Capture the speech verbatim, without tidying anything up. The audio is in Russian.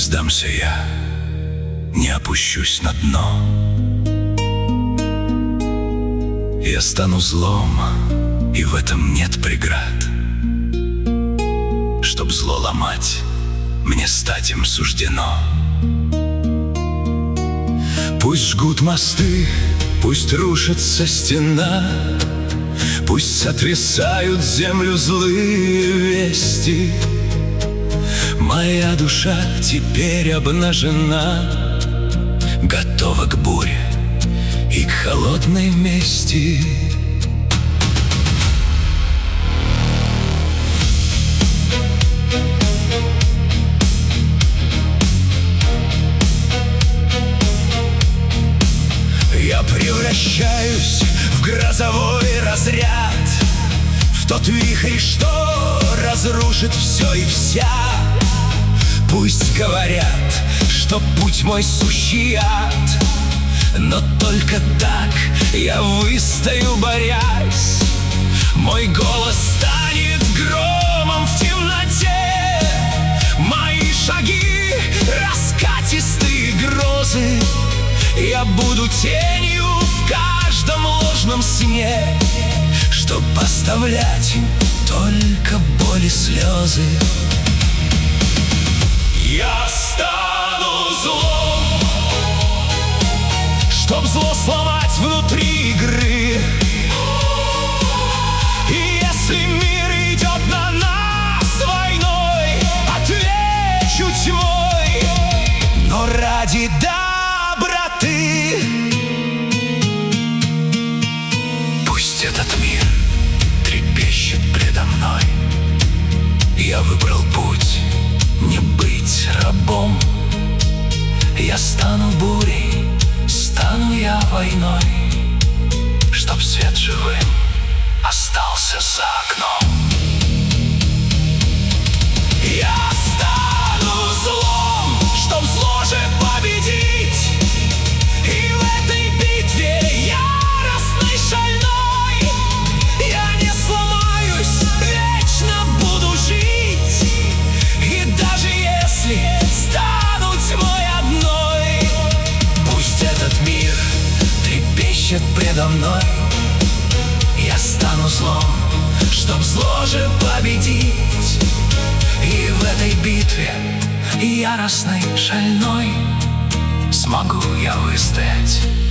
сдамся я, не опущусь на дно. Я стану злом, и в этом нет преград. Чтоб зло ломать, мне стать им суждено. Пусть жгут мосты, пусть рушится стена, пусть сотрясают землю злые вести. Моя душа теперь обнажена, готова к буре и к холодной мести. Я превращаюсь в грозовой разряд, в тот вихрь, что разрушит все и вся. Пусть говорят, что путь мой сущий ад, но только так я выстою, борясь. Мой голос станет громом в темноте, мои шаги раскатистые грозы. Я буду тенью в каждом ложном сне, чтоб поставлять им только боль и слезы. Я стану злом, чтоб зло сломать внутри игры. И если мир идет на нас войной, отвечу тьмой, но ради доброты. Пусть этот мир трепещет предо мной. Я выбрал путь не быть рабом. Я стану бурей, стану я войной, чтоб свет живым остался за окном. Я стану злом, чтоб зло же победить, и в этой битве яростной, шальной я не сломаюсь, вечно буду жить. И даже если стану тьмой одной, пусть этот мир трепещет предо мной. Я стану злом, чтоб зло же победить, и в этой битве яростной, шальной смогу я выстоять.